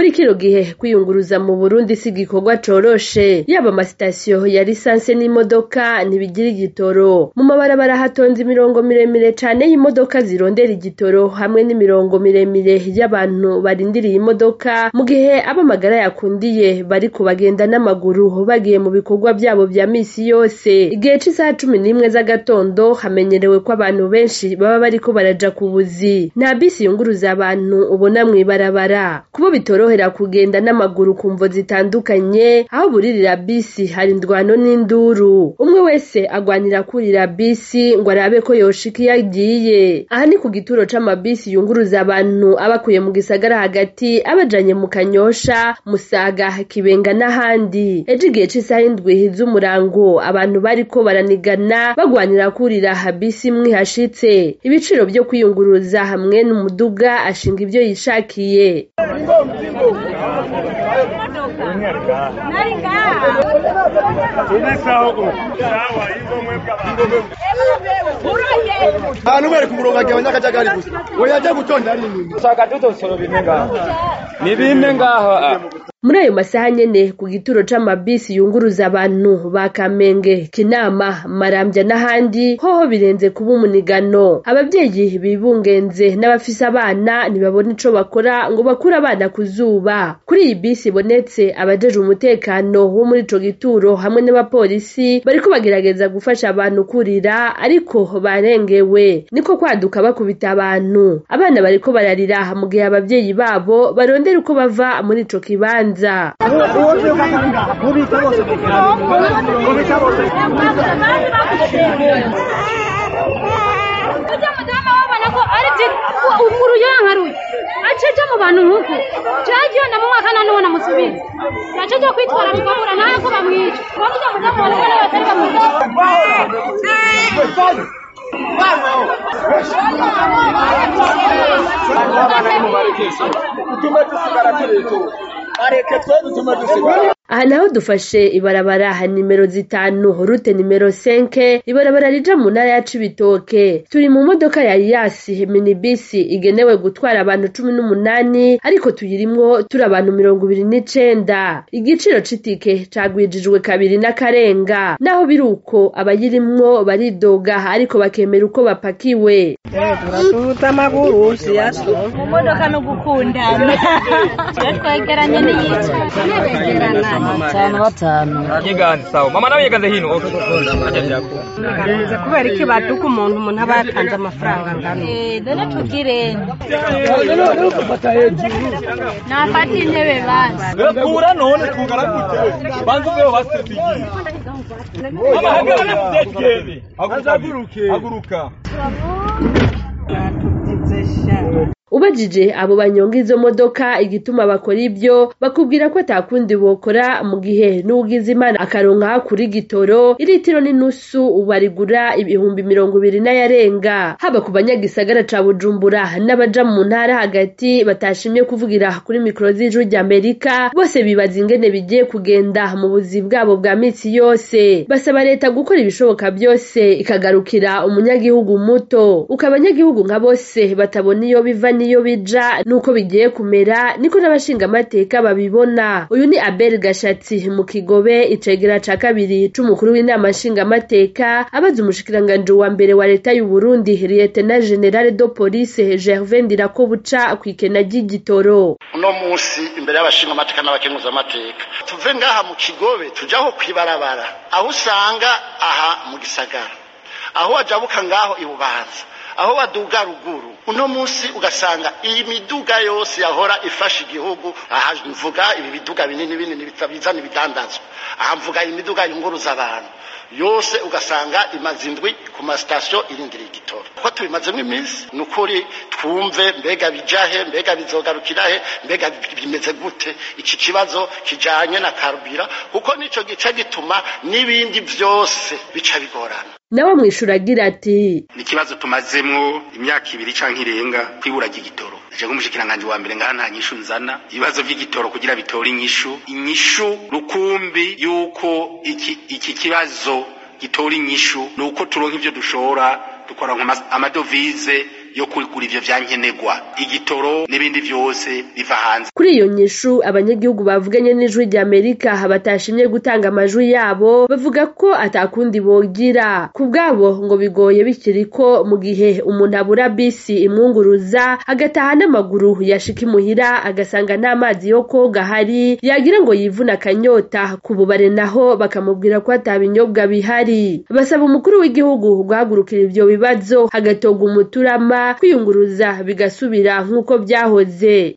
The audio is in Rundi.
muri kino gihe kwiyunguruza mu Burundi si igikorwa coroshe, yaba amasitasiyo ya lisanse n'imodoka ntibigira igitoro. Mu mabarabara hatonze imirongo miremire cane y'imodoka zirondera igitoro hamwe n'imirongo miremire y'abantu barindiriye imodoka, mu gihe ab'amagara yakundiye bariko bagenda n'amaguru bagiye mu bikorwa vyabo vya misi yose. Igihe c'isaha 11 z'agatondo hamenyerewe ko abantu benshi baba bariko baraja ku buzi. Nta bisi yunguruza abantu ubona mw'ibarabara, kubo bitorohera kugenda n'amaguru ku mvo zitandukanye. Aho buririra bisi hari indwano n'induru, umwe wese agwanira kurira bisi ngo arabe ko yoshika iyo agiye. Aha ni ku gituro c'amabisi yunguruza abantu abakuye mu gisagara hagati abajanye mu Kanyosha, Musaga, Kibenga n'ahandi. Ejo igihe c'isaha 7 z'umurango abantu bariko baranigana bagwanira kurira bisi imwe hashitse. Ibiciro vyo kwiyunguruza hamwe n'umuduga ashinga ivyo yishakiye. Numere kumuronga gabanya kajagari gusa. Oyaje gutonda nini. Saka tutosoro bimenga. Ni bimenga. Muri ayo masaha nyene ku gituro c'amabisi yunguruza abantu ba Kamenge, Kinama, Marambya n'ahandi hoho birenze kuba umunigano. Abavyeyi bibungenze n'abafise abana ntibabona ico bakora ngo bakura abana kuzuba. Kuri iyi bisi bonetse abajeje umutekano wo muri ico gituro hamwe n'abapolisi bariko bagerageza gufasha abantu kurira, ariko barengewe niko kwaduka bakubita abantu. Abana bariko bararira mu gihe abavyeyi babo barondera uko bava muri ico kibanza. Acheja mu bantu nkuko cyagiye na mu mwaka none wona musubiza cyaje kwitwara mukabura nako bamwica bavuga mudamu wala wala batari bamwica aha naho dufashe ibarabara nimero 5 rute nimero 5 ibarabara rija mu ntara ya Cibitoke. Turi mu modoka ya Yasi minibisi igenewe gutwara abantu 18 ariko tuyirimwo turi abantu 29. Igiciro c'itike cagwijijwe kabiri n'akarenga, naho biruko abayirimwo baridoga ariko bakemera uko bapakiwe. Turatuta maguru siyaso mu modoka no gukundana twegeranye n'iyica batanu Yiganze sawa. Mama nawe yiganze hino. Ganze kubera iki baduka umuntu abatanze amafaranga ngano. Done tugire nafata intebe basi Kura none kugara gute. Banzu byo basetigiye. Mama hagara n'utekebe. Aguruka. Ubajije abo banyonga izo modoka igituma bakora ibyo, bakubwira ko atakundi bokora mu gihe n'ugize Imana akaronka kuri gitoro iritiro n'inusu ubarigura 2020 n'ayarenga. Haba ku banyagisagara ca Bujumbura n'abaja mu ntara hagati batashimye kuvugira kuri mikro z'Ijwi ry'Amerika, bose bibaza ingene bigiye kugenda mu buzi bwabo bwa misi yose. Basaba leta gukora ibishoboka byose ikagarukira umunyagihugu muto. Ukabanyagihugu nka bose batabona iyo biva niyo bija nuko bigiye kumera, niko n'abashinga amateka babibona. Uyu ni Abel Gashatsi mu Kigobe, icegera ca kabiri c'umukuru w'inama nshinga amateka, abaza umushikiranganje wa mbere wa leta y'u Burundi Lieutenant General de Police Gervais Ndirakobuca kwikena ry'igitoro. Uno musi imbere y'abashinga amateka n'abakenguza amateka tuve ngaha mu Kigobe tujaho kwibarabara, aho usanga aha mu gisagara, aho wajabuka ngaho ibubanza, aho baduga ruguru. Uno musi ugasanga iyi miduga yose yahora ifasha igihugu, aha mvuga ibi biduga binini bizana ibidandazwa, aha mvuga imiduga yunguruza abantu yose ugasanga imazindwi ku masitasiyo irindiriye igitoro. Kuko tubimazemo iminsi nukuri twumve mbega bijahe, mbega bizogarukirahe, mbega bimeze gute iki kibazo kijanye na karubira, kuko nico gice gituma n'ibindi vyose bica bigorana. Nawe mwishura agira ati ni kibazo tumazemwo imyaka 2 canke irenga kwibura ry'igitoro. Je nk'umushikiranganje wa mbere ngaha nta nyishu nzana ibibazo vy'igitoro kugira bitore inyishu rukumbi yuko iki kibazo gitora inyishu nuko turonka ivyo dushora dukora amadovize yo kugura ivyo vyankenerwa igitoro n'ibindi vyose biva hanze. Kuri iyo nyishu abanyagihugu bavuganye n'ijwi rya Amerika batashimye gutanga amajwi yabo bavuga ko atakundi bogira kubwabo ngo bigoye bikiriko mu gihe umuntu abura bisi imwunguruza agataha n'amaguru yashika imuhira agasanga n'amazi yo koga hari yagira ngo yivuna akanyota kububare naho bakamubwira ko atabinyobwa bihari. Basaba umukuru w'igihugu guhagurukira ivyo bibazo hagatoga umuturama kwiyunguruza bigasubira nk'uko vyahoze.